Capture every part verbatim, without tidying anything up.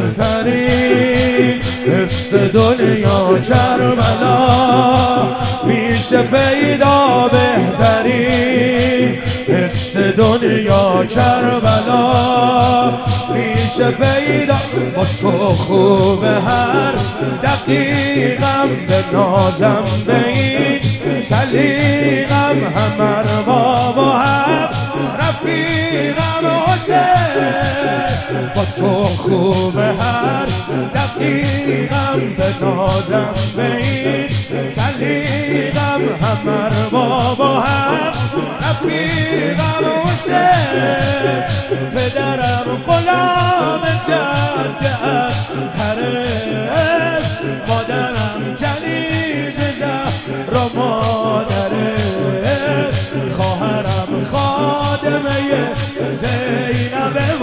بهترین حس دنیا کربلا میشه پیدا، بهترین حس دنیا کربلا میشه پیدا. با تو خوبه هر دقیقم، به نازم به این سلیقم، همر بابا هم رفیقم حسین. با تو خوبه هر دقیقم، به نازم به این سلیقم، همر بابا هم رفیقم حسین. پدرم غلام جده است حرم، مادرم کنیز زهر و مادره، خواهرم خادمه زینبه و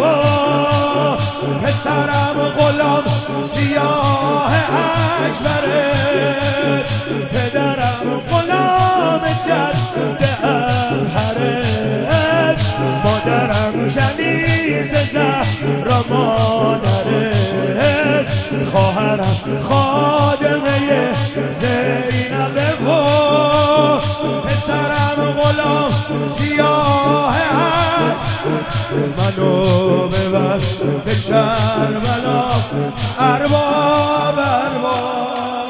پسرم غلام سیاه اکبره. پدرم غلام جده از حرم، مادرم کنیز زهر و مادره، خواهرم خادمه زینبه و پسرم غلام سیاه منو ببر به کربلا ارباب ارباب.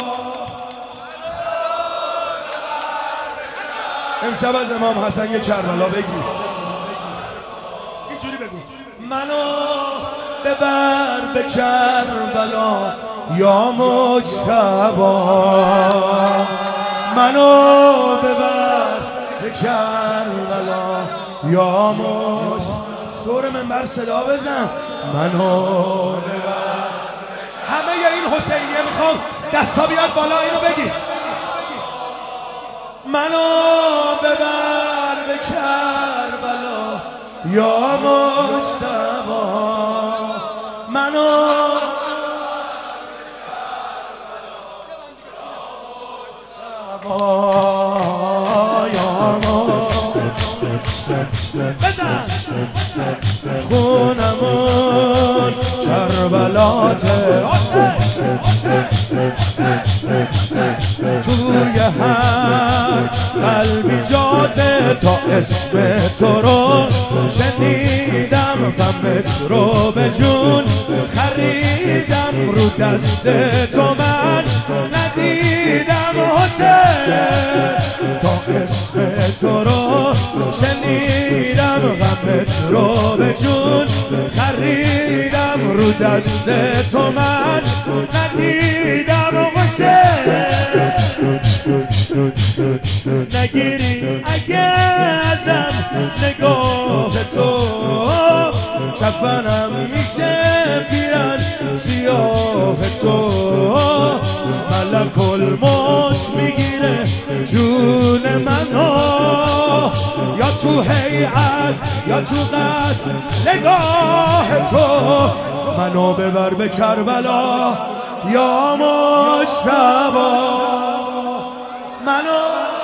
امشب از امام حسن یه کربلا بگی، اینجوری بگو: منو ببر به کربلا یا مجتبی، منو ببر به کربلا یا مجتبی. دور منبر صدا بزن: منو ببر. همه این حسینیه میخوام دستا بیاد بالا، اینو بگی: منو ببر به کربلا یا مجتبی، منو بزن خونمون کربلاته، توی هر قلبی جاته، تا اسم تو رو شنیدم غمت رو به جون خریدم، رو دست تو من ندیدم حسین. تا اسم تو رو شنیدم غمت رو به جون خریدم، رو دست تو من ندیدم حسین. نگیری اگه ازم نگاه تو، کفنم میشه پیرن سیاه تو، ملک الموت میگیره جون منو، یا تو هیئت یا تو قد نگاه تو. منو ببر به کربلا یا مجتبی، منو